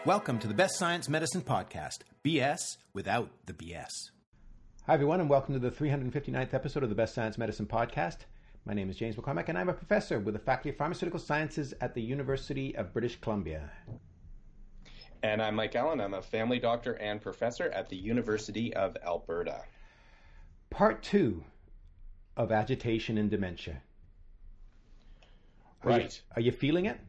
Welcome to the Best Science Medicine Podcast, BS without the BS. Hi, everyone, and welcome to the 359th episode of the Best Science Medicine Podcast. My name is James McCormack, and I'm a professor with the Faculty of Pharmaceutical Sciences at the University of British Columbia. And I'm Mike Allen. I'm a family doctor and professor at the University of Alberta. Part 2 of agitation and dementia. Right. Are you feeling it?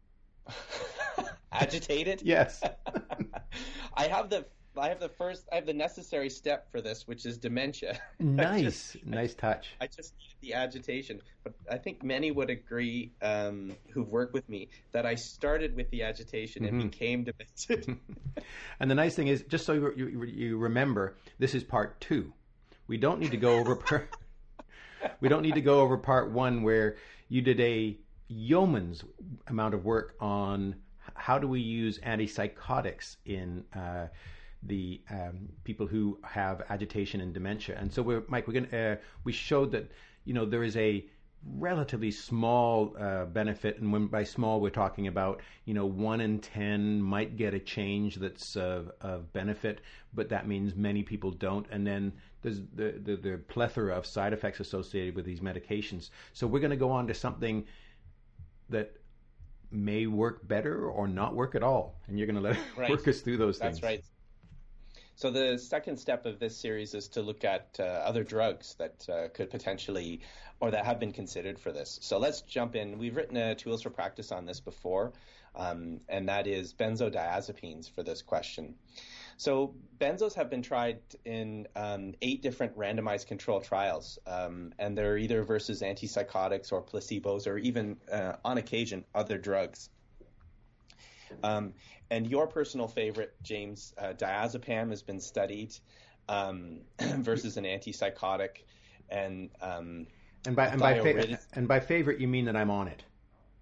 Agitated? Yes. I have the necessary step for this, which is dementia. Nice touch. I just needed the agitation, but I think many would agree who've worked with me that I started with the agitation and became demented. And the nice thing is, just so you remember, this is part 2. We don't need to go over part 1 where you did a yeoman's amount of work on how do we use antipsychotics in the people who have agitation and dementia. And so we showed that there is a relatively small benefit, and when by small we're talking about 1 in 10 might get a change that's of benefit, but that means many people don't. And then there's the plethora of side effects associated with these medications. So we're going to go on to something that may work better or not work at all, and you're going to work us through those things. That's right. So the second step of this series is to look at other drugs that could potentially, or that have been considered for this. So let's jump in. We've written Tools for Practice on this before, and that is benzodiazepines for this question. So benzos have been tried in 8 different randomized controlled trials, and they're either versus antipsychotics or placebos or even, on occasion, other drugs. And your personal favorite, James, diazepam has been studied versus an antipsychotic, and by favorite you mean that I'm on it.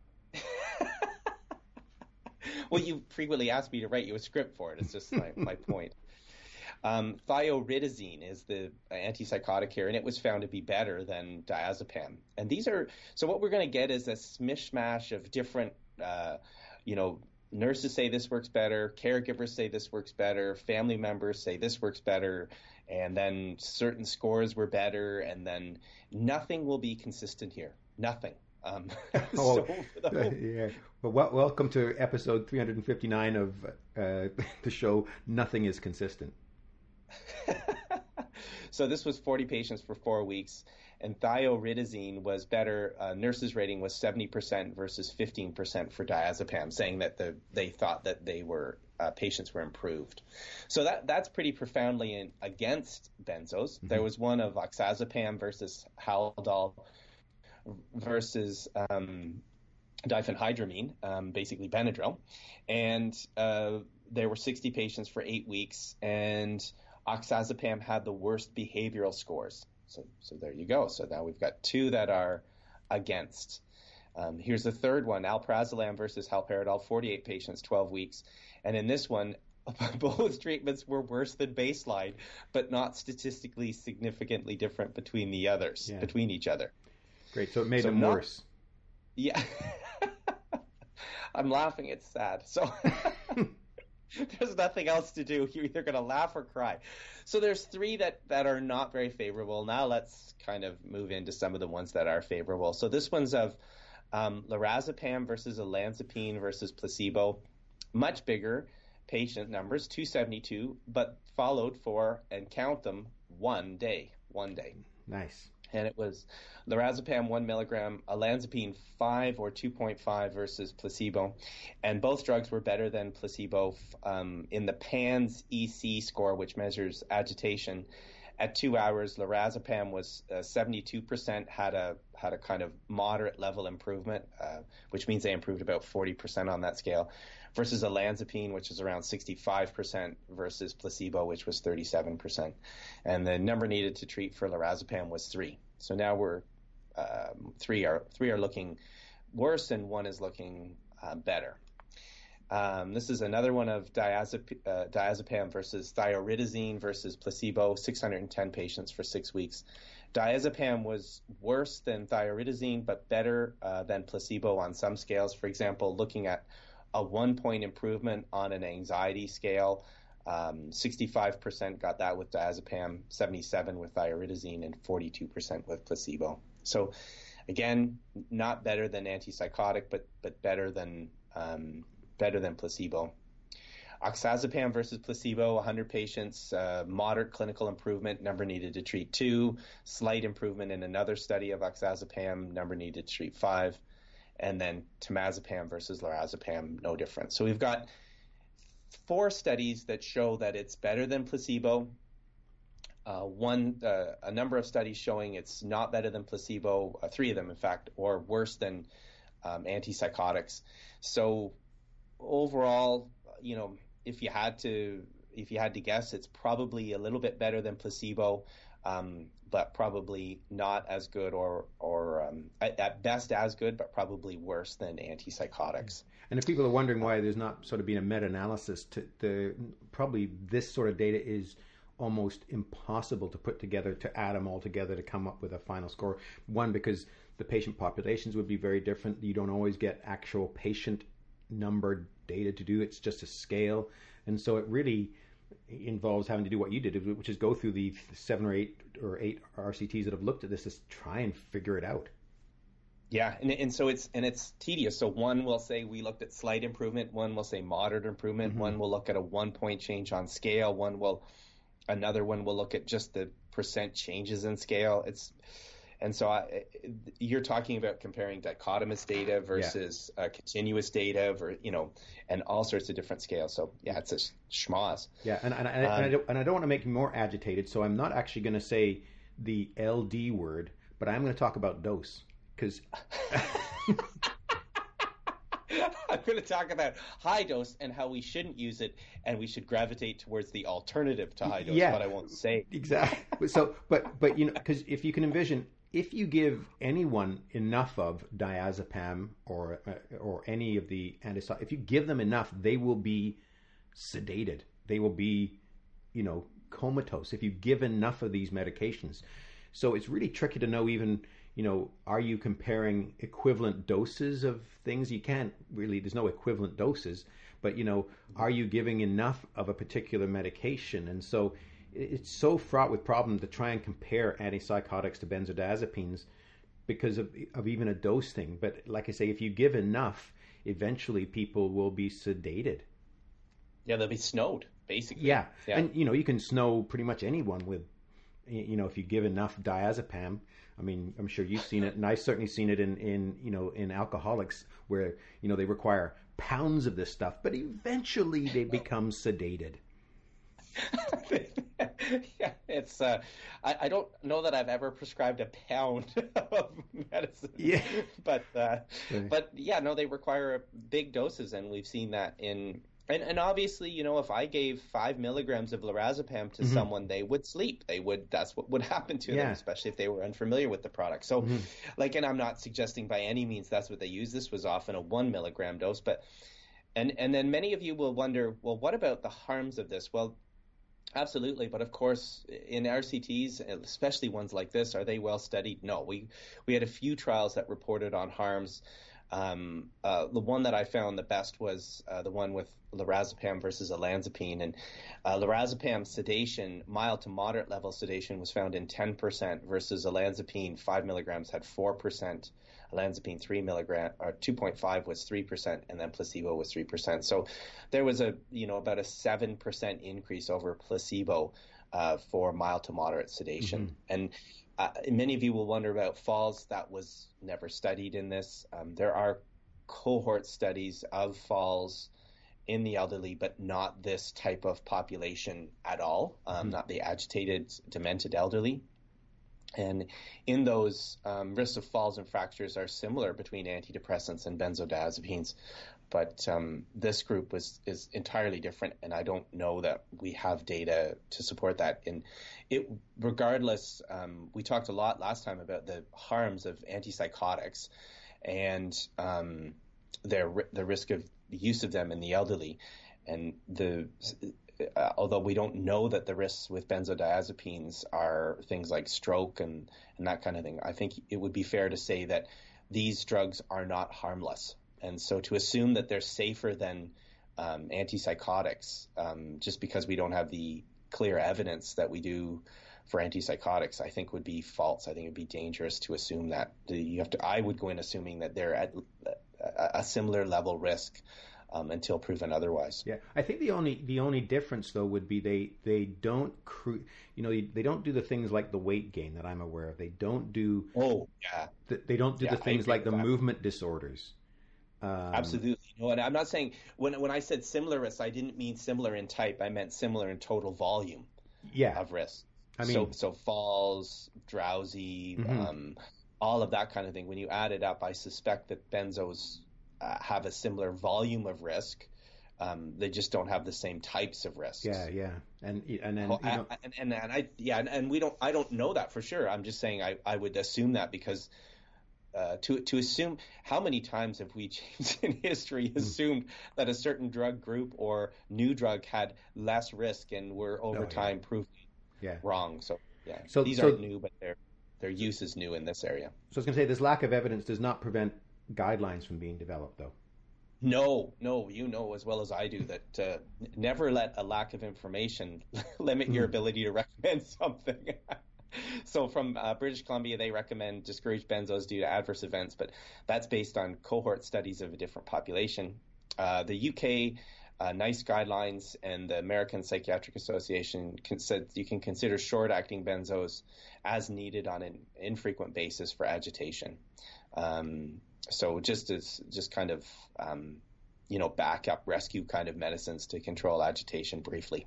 Well, you frequently ask me to write you a script for it. It's just my point. Thioridazine is the antipsychotic here, and it was found to be better than diazepam. And so what we're going to get is a mishmash of different, nurses say this works better, caregivers say this works better, family members say this works better, and then certain scores were better, and then nothing will be consistent here. Nothing. Yeah. Well, welcome to episode 359 of the show, Nothing is Consistent. So this was 40 patients for 4 weeks, and thioridazine was better. Nurses' rating was 70% versus 15% for diazepam, saying that they thought that patients were improved. So that's pretty profoundly against benzos. Mm-hmm. There was one of oxazepam versus Haldol versus diphenhydramine, basically Benadryl, and there were 60 patients for 8 weeks, and oxazepam had the worst behavioral scores. So there you go. So now we've got 2 that are against. Here's the third one, alprazolam versus haloperidol, 48 patients, 12 weeks. And in this one, both treatments were worse than baseline, but not statistically significantly different between each other. Great. So it made them worse. Yeah. I'm laughing. It's sad. So there's nothing else to do. You're either going to laugh or cry. So there's 3 that are not very favorable. Now let's kind of move into some of the ones that are favorable. So this one's of lorazepam versus olanzapine versus placebo. Much bigger patient numbers, 272, but followed for, and count them, 1 day. Nice. And it was lorazepam 1 milligram, olanzapine 5 or 2.5 versus placebo. And both drugs were better than placebo in the PANSS EC score, which measures agitation. At 2 hours, lorazepam was 72%, had a kind of moderate level improvement, which means they improved about 40% on that scale, versus olanzapine, which is around 65%, versus placebo, which was 37%. And the number needed to treat for lorazepam was 3. So now we're 3 are looking worse, and 1 is looking better. This is another one of diazepam versus thioridazine versus placebo, 610 patients for 6 weeks. Diazepam was worse than thioridazine, but better than placebo on some scales. For example, looking at a 1-point improvement on an anxiety scale. 65% got that with diazepam, 77% with iridazine, and 42% with placebo. So again, not better than antipsychotic, but better than placebo. Oxazepam versus placebo, 100 patients, moderate clinical improvement, number needed to treat 2, slight improvement in another study of oxazepam, number needed to treat 5, and then temazepam versus lorazepam, no difference. So we've got 4 studies that show that it's better than placebo. A number of studies showing it's not better than placebo, 3 of them, in fact, or worse than antipsychotics. So overall, if you had to guess, it's probably a little bit better than placebo, but probably not as good, or at best as good, but probably worse than antipsychotics. And if people are wondering why there's not sort of been a meta-analysis, probably this sort of data is almost impossible to put together, to add them all together to come up with a final score. One, because the patient populations would be very different. You don't always get actual patient number data to do. It's just a scale. And so it really involves having to do what you did, which is go through the 7 or 8 RCTs that have looked at this, to try and figure it out. Yeah, and so it's tedious. So one will say we looked at slight improvement, one will say moderate improvement, one will look at a 1-point change on scale, another one will look at just the percent changes in scale. You're talking about comparing dichotomous data versus continuous data, and all sorts of different scales. So yeah, it's a schmoz. Yeah, and I don't want to make you more agitated, so I'm not actually going to say the LD word, but I'm going to talk about dose, because I'm going to talk about high dose and how we shouldn't use it, and we should gravitate towards the alternative to high dose. But I won't say exactly. So, but because if you can envision, if you give anyone enough of diazepam or any of the antipsychotics, if you give them enough, they will be sedated. They will be, comatose if you give enough of these medications. So it's really tricky to know even, are you comparing equivalent doses of things? You can't really, there's no equivalent doses, but, are you giving enough of a particular medication? And so it's so fraught with problem to try and compare antipsychotics to benzodiazepines because of even a dose thing. But like I say, if you give enough, eventually people will be sedated. Yeah, they'll be snowed, basically. Yeah. And, you can snow pretty much anyone with, if you give enough diazepam. I mean, I'm sure you've seen it, and I've certainly seen it in alcoholics where, they require pounds of this stuff, but eventually they become sedated. Yeah, it's. I don't know that I've ever prescribed a pound of medicine. Yeah, but yeah, no, they require big doses, and we've seen that in. And obviously, if I gave 5 milligrams of lorazepam to someone, they would sleep. That's what would happen to them, especially if they were unfamiliar with the product. So, and I'm not suggesting by any means that's what they use. This was often a 1 milligram dose, but. And then many of you will wonder, well, what about the harms of this? Well, absolutely. But of course, in RCTs, especially ones like this, are they well studied? No. We had a few trials that reported on harms. The one that I found the best was the one with lorazepam versus olanzapine. And lorazepam sedation, mild to moderate level sedation, was found in 10% versus olanzapine 5 milligrams had 4%. Olanzapine 3 milligram or 2.5 was 3%, and then placebo was 3%. So there was about a 7% increase over placebo for mild to moderate sedation. And many of you will wonder about falls. That was never studied in this. There are cohort studies of falls in the elderly, but not this type of population at all, not the agitated, demented elderly. And in those, risks of falls and fractures are similar between antidepressants and benzodiazepines. But this group is entirely different, and I don't know that we have data to support that. Regardless, we talked a lot last time about the harms of antipsychotics and the risk of the use of them in the elderly. And although we don't know that the risks with benzodiazepines are things like stroke and that kind of thing, I think it would be fair to say that these drugs are not harmless. And so to assume that they're safer than antipsychotics, just because we don't have the clear evidence that we do for antipsychotics, I think would be false. I think it'd be dangerous to assume that. I would go in assuming that they're at a similar level risk until proven otherwise. Yeah, I think the only difference though would be they don't they don't do the things like the weight gain that I'm aware of. They don't do they don't do the things like the movement disorders. Absolutely. No, and I'm not saying when I said similar risk, I didn't mean similar in type. I meant similar in total volume of risk. I mean, so falls, drowsy, all of that kind of thing. When you add it up, I suspect that benzos have a similar volume of risk. They just don't have the same types of risks. Yeah, and then I don't know that for sure. I'm just saying I would assume that because to assume, how many times have we, James, in history assumed that a certain drug group or new drug had less risk and were over time proven wrong? So these aren't new, but their use is new in this area. So I was going to say, this lack of evidence does not prevent guidelines from being developed, though. No, you know as well as I do that never let a lack of information limit your ability to recommend something. So from British Columbia, they recommend discourage benzos due to adverse events, but that's based on cohort studies of a different population. The UK NICE guidelines and the American Psychiatric Association said you can consider short-acting benzos as needed on an infrequent basis for agitation. So just kind of backup rescue kind of medicines to control agitation briefly.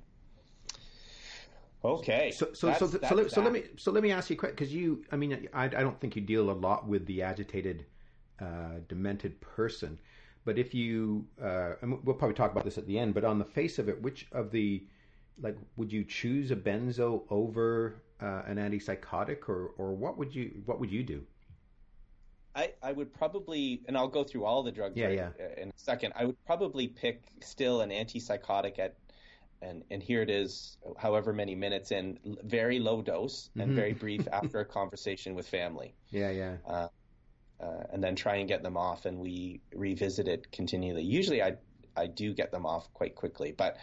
Okay. So let me ask you a question, because I don't think you deal a lot with the agitated, demented person, but if you, and we'll probably talk about this at the end, but on the face of it, which of the, would you choose a benzo over an antipsychotic, or what would you do? I would probably, and I'll go through all the drugs in a second. I would probably pick still an antipsychotic and here it is, however many minutes in, very low dose and very brief after a conversation with family. And then try and get them off, and we revisit it continually. Usually I do get them off quite quickly, but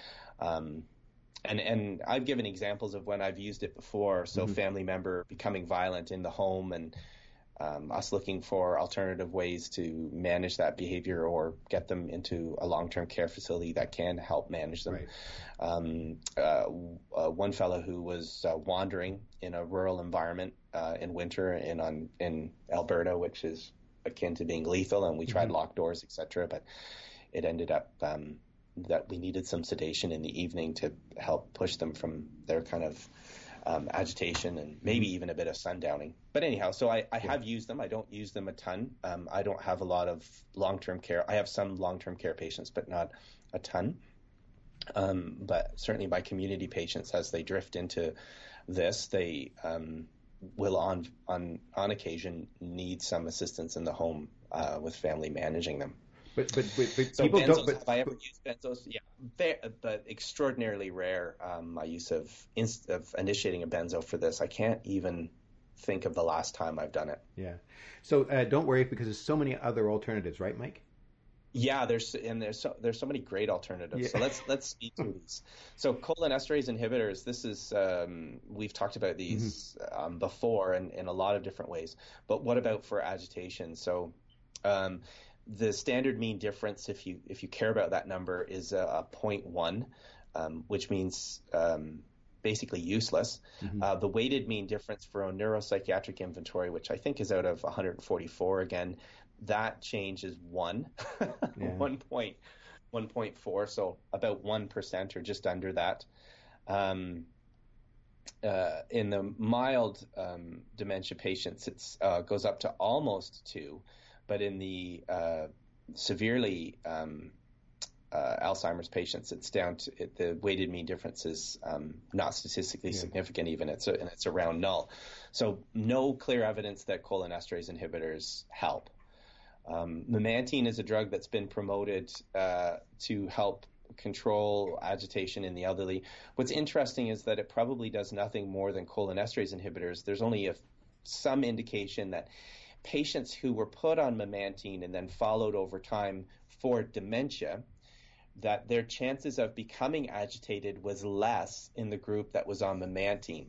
and I've given examples of when I've used it before. So family member becoming violent in the home, and us looking for alternative ways to manage that behavior or get them into a long-term care facility that can help manage them. Right. One fellow who was wandering in a rural environment in winter in Alberta, which is akin to being lethal, and we tried locked doors, etc., but it ended up that we needed some sedation in the evening to help push them from their kind of agitation and maybe even a bit of sundowning. But anyhow, so I have used them. I don't use them a ton. I don't have a lot of long-term care. I have some long-term care patients, but not a ton. But certainly my community patients, as they drift into this, they will on occasion need some assistance in the home with family managing them. But so people benzos, don't. But, have I ever used benzos? Yeah, but extraordinarily rare. My use of initiating a benzo for this, I can't even think of the last time I've done it. Yeah. So don't worry, because there's so many other alternatives, right, Mike? Yeah, there's so many great alternatives. Yeah. So let's speak to these. So cholinesterase inhibitors. This is we've talked about these before in a lot of different ways. But what about for agitation? So the standard mean difference, if you care about that number, is a 0.1, which means basically useless. The weighted mean difference for a neuropsychiatric inventory, which I think is out of 144 again, that change is 1, 1.4, so about 1% or just under that. In the mild dementia patients, it goes up to almost 2. But in the severely Alzheimer's patients, it's down to the weighted mean difference is not statistically significant even. It's around null. So no clear evidence that cholinesterase inhibitors help. Memantine is a drug that's been promoted to help control agitation in the elderly. What's interesting is that it probably does nothing more than cholinesterase inhibitors. There's only some indication that patients who were put on memantine and then followed over time for dementia, that their chances of becoming agitated was less in the group that was on memantine.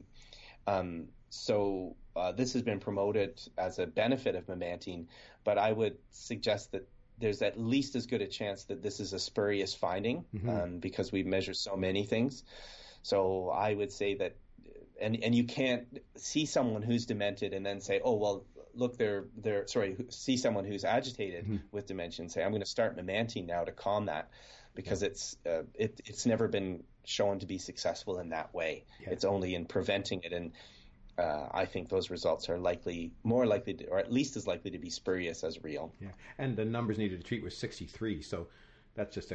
So this has been promoted as a benefit of memantine, but I would suggest that there's at least as good a chance that this is a spurious finding, because we measure so many things. So I would say that, and you can't see someone who's demented and then say, oh, well, look, see someone who's agitated with dementia and say, I'm going to start memantine now to calm that, because it's never been shown to be successful in that way. Yeah. It's only in preventing it, and I think those results are more likely to, or at least as likely to be spurious as real. Yeah, and the numbers needed to treat was 63, so that's just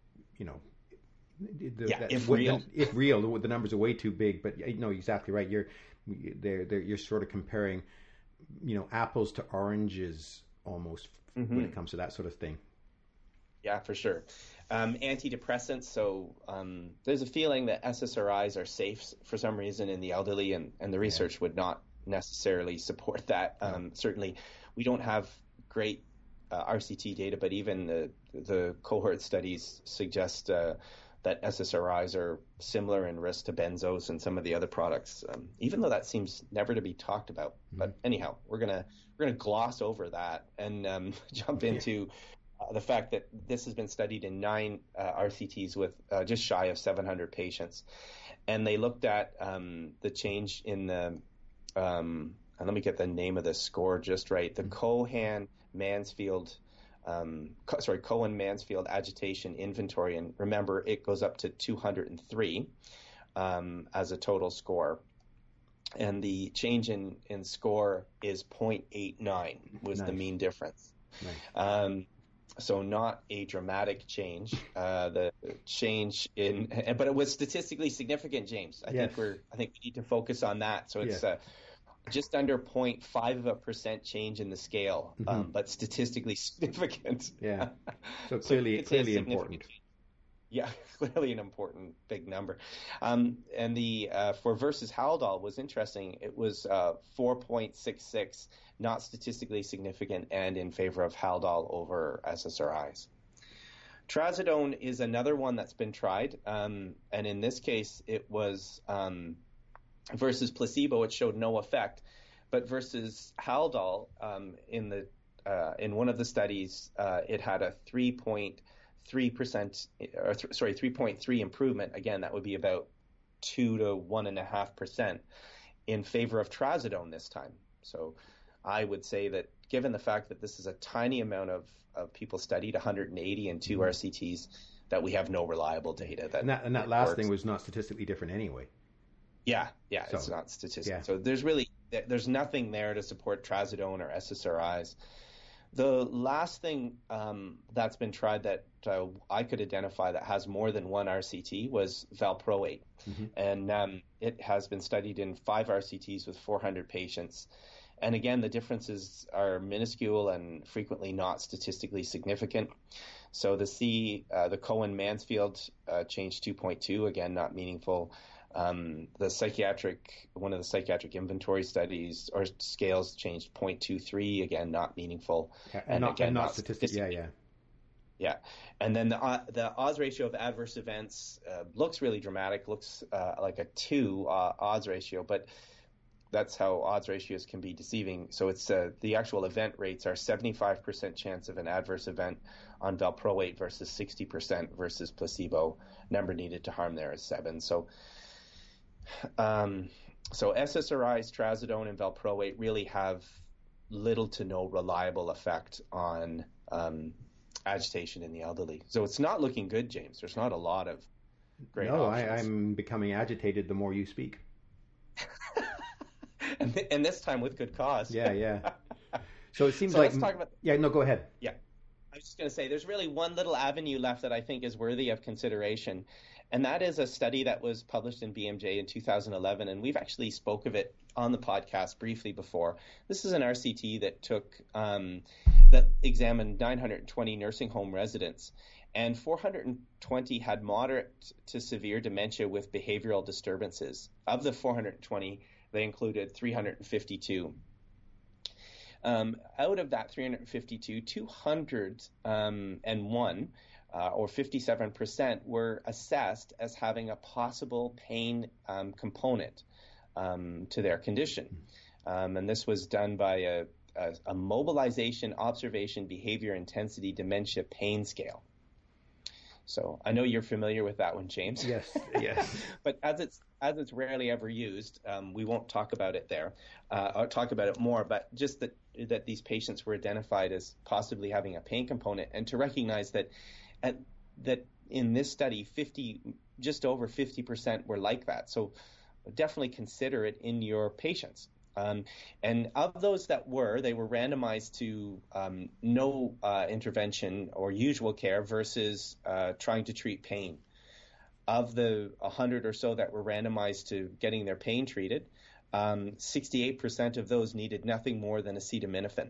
if real, the numbers are way too big. But no, exactly right. You're sort of comparing, apples to oranges almost when it comes to that sort of thing. Yeah, for sure. Antidepressants. So there's a feeling that SSRIs are safe for some reason in the elderly, and the research would not necessarily support that. Certainly, we don't have great RCT data, but even the cohort studies suggest that SSRIs are similar in risk to benzos and some of the other products, even though that seems never to be talked about. But anyhow, we're gonna gloss over that and jump into the fact that this has been studied in 9 RCTs with just shy of 700 patients, and they looked at the change in the and let me get the name of the score just right. The Cohen-Mansfield agitation inventory, and remember, it goes up to 203 as a total score, and the change in score is 0.89 was the mean difference. Nice. So not a dramatic change. The change but it was statistically significant, James. I think we need to focus on that. So it's just under 0.5% change in the scale, but statistically significant. Yeah. So clearly important. Yeah, clearly an important big number. And the for versus Haldol was interesting. It was 4.66, not statistically significant, and in favor of Haldol over SSRIs. Trazodone is another one that's been tried, and in this case, it was versus placebo. It showed no effect, but versus Haldol, in one of the studies, it had a 3.3 improvement. Again, that would be about 2 to 1.5% in favor of Trazodone this time. So I would say that given the fact that this is a tiny amount of people studied, 180 in 2 RCTs, that we have no reliable data. That last thing was not statistically different anyway. Yeah, so, it's not statistical. Yeah. So there's nothing there to support Trazodone or SSRIs. The last thing that's been tried that I could identify that has more than one RCT was valproate. And it has been studied in 5 RCTs with 400 patients. And again, the differences are minuscule and frequently not statistically significant. So the Cohen-Mansfield changed 2.2, again, not meaningful. One of the psychiatric inventory studies or scales changed 0.23, again, not meaningful. And not statistically. Yeah. And then the odds ratio of adverse events looks really dramatic, looks like a 2 odds ratio, but that's how odds ratios can be deceiving. So it's the actual event rates are 75% chance of an adverse event on valproate versus 60% versus placebo. Number needed to harm there is 7. So SSRIs, Trazodone, and valproate really have little to no reliable effect on agitation in the elderly. So it's not looking good, James. There's not a lot of great options. I'm becoming agitated the more you speak. And this time with good cause. Yeah. So it seems like... Let's talk about... Yeah, no, go ahead. Yeah. I was just going to say, there's really one little avenue left that I think is worthy of consideration, and that is a study that was published in BMJ in 2011, and we've actually spoke of it on the podcast briefly before. This is an RCT that examined 920 nursing home residents, and 420 had moderate to severe dementia with behavioral disturbances. Of the 420, they included 352. Out of that 352, 201 or 57% were assessed as having a possible pain component to their condition. And this was done by a mobilization, observation, behavior, intensity, dementia pain scale. So I know you're familiar with that one, James. Yes. But as it's rarely ever used, we won't talk about it there, or talk about it more. But just that these patients were identified as possibly having a pain component, and to recognize that in this study, just over 50% were like that. So definitely consider it in your patients. And of those that they were randomized to no intervention or usual care versus trying to treat pain. Of the 100 or so that were randomized to getting their pain treated, 68% of those needed nothing more than acetaminophen.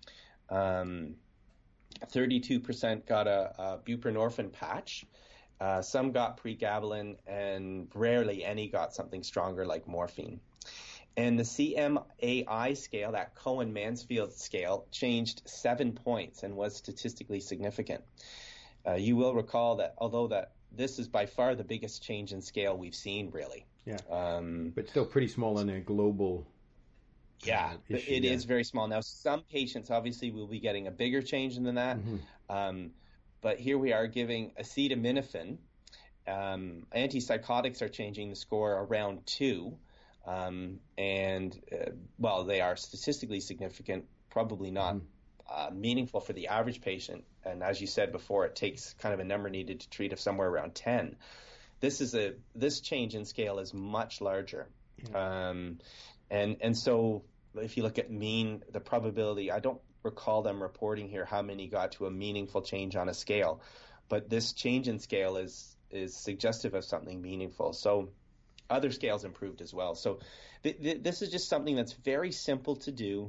32% got a buprenorphine patch. Some got pregabalin, and rarely any got something stronger like morphine. And the CMAI scale, that Cohen-Mansfield scale, changed 7 points and was statistically significant. You will recall that although this is by far the biggest change in scale we've seen, really. Yeah. But still pretty small in a global issue. It is very small. Now, some patients obviously will be getting a bigger change than that. Mm-hmm. But here we are giving acetaminophen. Antipsychotics are changing the score around 2. They are statistically significant, probably not meaningful for the average patient. And as you said before, it takes kind of a number needed to treat of somewhere around 10. This change in scale is much larger. Yeah. And so if you look at the probability, I don't recall them reporting here how many got to a meaningful change on a scale, but this change in scale is suggestive of something meaningful. So other scales improved as well. So this is just something that's very simple to do.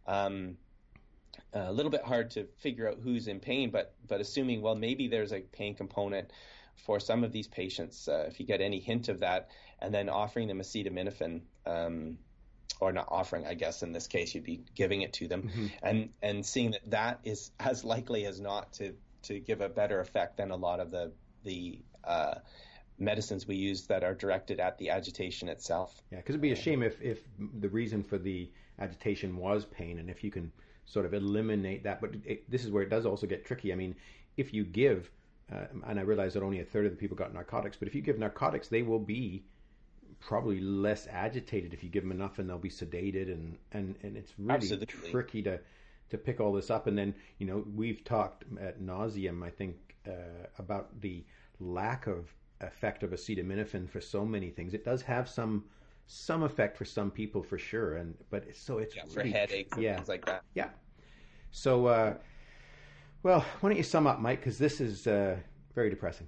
A little bit hard to figure out who's in pain, but assuming, well, maybe there's a pain component for some of these patients, if you get any hint of that, and then offering them acetaminophen, or not offering, I guess in this case, you'd be giving it to them, mm-hmm. and seeing that is as likely as not to give a better effect than a lot of the medicines we use that are directed at the agitation itself. Yeah, because it'd be a shame if the reason for the agitation was pain, and if you can sort of eliminate that. But this is where it does also get tricky. I mean, if you give, and I realize that only a third of the people got narcotics, but if you give narcotics, they will be probably less agitated if you give them enough, and they'll be sedated, and it's really Absolutely. Tricky to pick all this up. And then, we've talked ad nauseum, I think, about the lack of effect of acetaminophen for so many things. It does have some effect for some people for sure, but it's really, for headaches and things like that. Yeah. So, well, why don't you sum up, Mike? Because this is very depressing.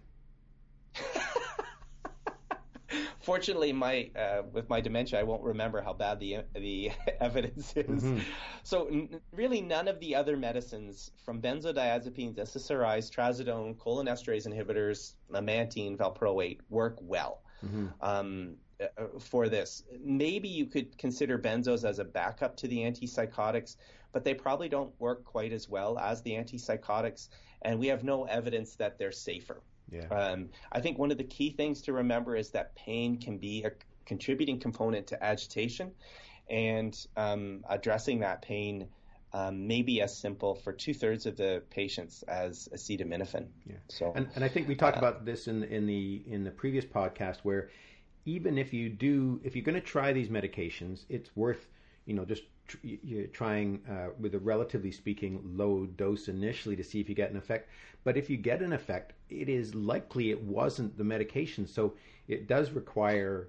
Fortunately, with my dementia, I won't remember how bad the evidence is. Mm-hmm. So really none of the other medicines, from benzodiazepines, SSRIs, trazodone, cholinesterase inhibitors, memantine, valproate, work well for this. Maybe you could consider benzos as a backup to the antipsychotics, but they probably don't work quite as well as the antipsychotics, and we have no evidence that they're safer. Yeah. I think one of the key things to remember is that pain can be a contributing component to agitation, and addressing that pain may be as simple for 2/3 of the patients as acetaminophen. Yeah. So, and I think we talked about this in the previous podcast, where even if you're going to try these medications, it's worth just trying with a relatively speaking low dose initially to see if you get an effect. But if you get an effect, it is likely it wasn't the medication. So it does require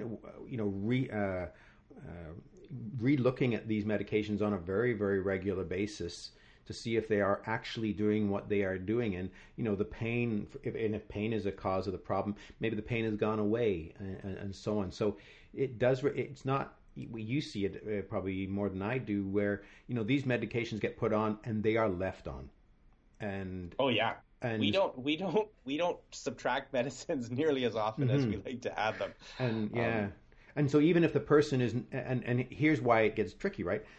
re-looking at these medications on a very, very regular basis to see if they are actually doing what they are doing. And the pain, if pain is a cause of the problem, maybe the pain has gone away, and so on. So it does. It's not. You see it probably more than I do, where these medications get put on and they are left on. And and we don't subtract medicines nearly as often as we like to add them. And and so even if the person is, and here's why it gets tricky, right?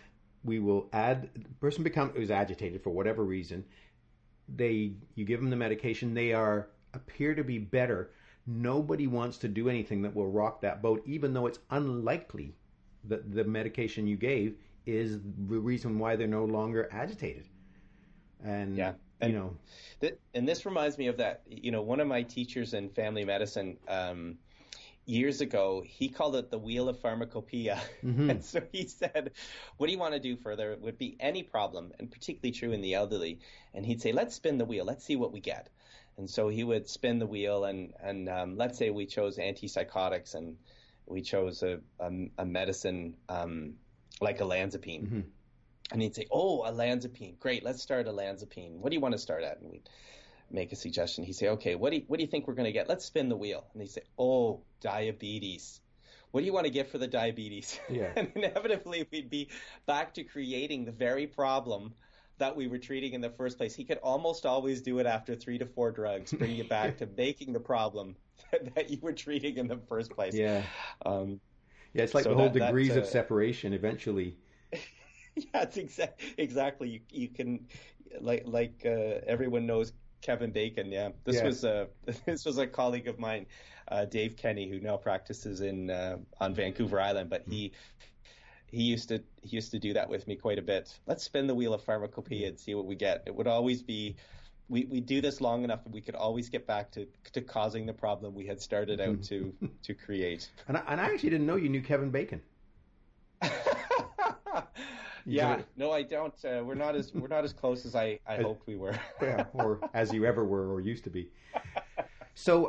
we will add, the person is agitated for whatever reason. You give them the medication. They appear to be better. Nobody wants to do anything that will rock that boat, even though it's unlikely that the medication you gave is the reason why they're no longer agitated. And, and this reminds me of that, one of my teachers in family medicine, years ago, he called it the wheel of pharmacopoeia. Mm-hmm. And so he said, what do you want to do further? It would be any problem, and particularly true in the elderly. And he'd say, let's spin the wheel. Let's see what we get. And so he would spin the wheel, and let's say we chose antipsychotics, and we chose a medicine like olanzapine. Mm-hmm. And he'd say, oh, olanzapine. Great, let's start olanzapine. What do you want to start at? And we'd make a suggestion. He'd say, okay, what do you think we're going to get? Let's spin the wheel. And he'd say, oh, diabetes. What do you want to get for the diabetes? Yeah. And inevitably we'd be back to creating the very problem that we were treating in the first place. He could almost always do it after 3 to 4 drugs, bring you back to making the problem that you were treating in the first place. Yeah. It's like the whole degrees of separation eventually. Yeah, it's exactly. You can, like everyone knows Kevin Bacon. Yeah, this was a colleague of mine, Dave Kenny, who now practices on Vancouver Island. But he used to do that with me quite a bit. Let's spin the wheel of pharmacopoeia and see what we get. It would always be, we do this long enough, and we could always get back to causing the problem we had started out to create. And I actually didn't know you knew Kevin Bacon. Yeah, no, I don't. We're not as close as I hoped we were. Yeah, or as you ever were or used to be. So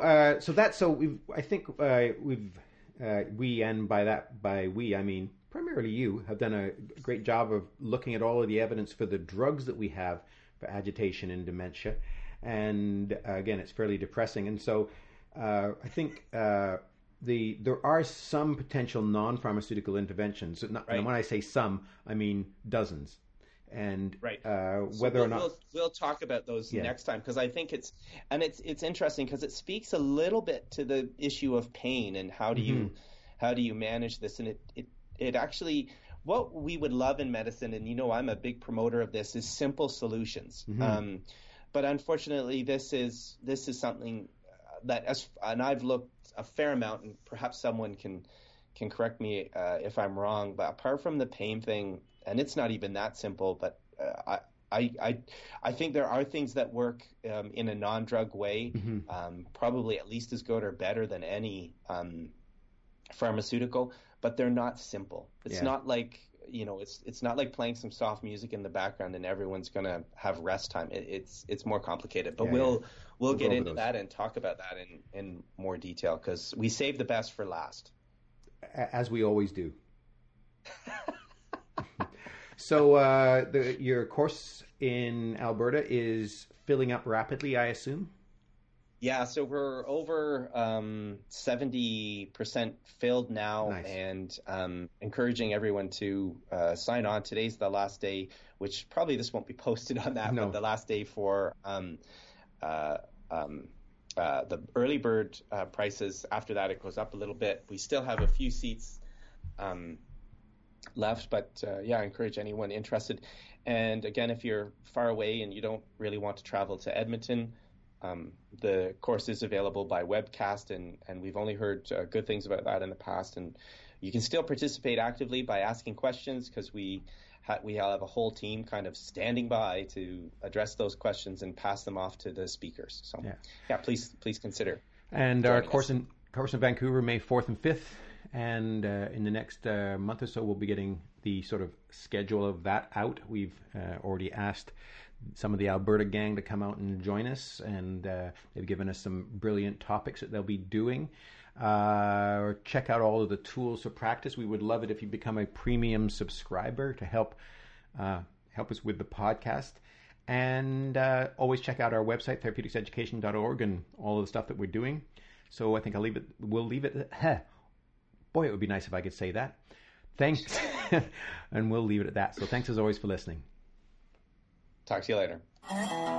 we, and by we I mean primarily you, have done a great job of looking at all of the evidence for the drugs that we have for agitation and dementia, and again, it's fairly depressing. And so I think. There are some potential non-pharmaceutical interventions. Right. And when I say some, I mean dozens. And right. Whether or not we'll talk about those next time, because I think it's interesting because it speaks a little bit to the issue of pain and how do you manage this, and it actually, what we would love in medicine, and I'm a big promoter of this, is simple solutions. Mm-hmm. But unfortunately, this is something that and I've looked a fair amount, and perhaps someone can correct me if I'm wrong, but apart from the pain thing, and it's not even that simple, but I think there are things that work in a non-drug way, probably at least as good or better than any pharmaceutical, but they're not simple. It's not like it's not like playing some soft music in the background and everyone's going to have rest time. It's more complicated, but we'll get into that and talk about that in more detail, because we save the best for last. As we always do. So your course in Alberta is filling up rapidly, I assume? Yeah, so we're over 70% filled now. Nice. And encouraging everyone to sign on. Today's the last day, which probably this won't be posted on that, but the last day for the early bird prices. After that, it goes up a little bit. We still have a few seats left, but I encourage anyone interested. And again, if you're far away and you don't really want to travel to Edmonton, the course is available by webcast, and we've only heard good things about that in the past. And you can still participate actively by asking questions, because we have a whole team kind of standing by to address those questions and pass them off to the speakers. So please consider. And our course in Vancouver, May 4th and 5th. And in the next month or so, we'll be getting the sort of schedule of that out. We've already asked some of the Alberta gang to come out and join us, and they've given us some brilliant topics that they'll be doing. Check out all of the tools for practice. We would love it if you become a premium subscriber to help us with the podcast. And always check out our website, therapeutics-education.org, and all of the stuff that we're doing. So I think we'll leave it at, boy, it would be nice if I could say that. Thanks. And we'll leave it at that. So thanks as always for listening. Talk to you later.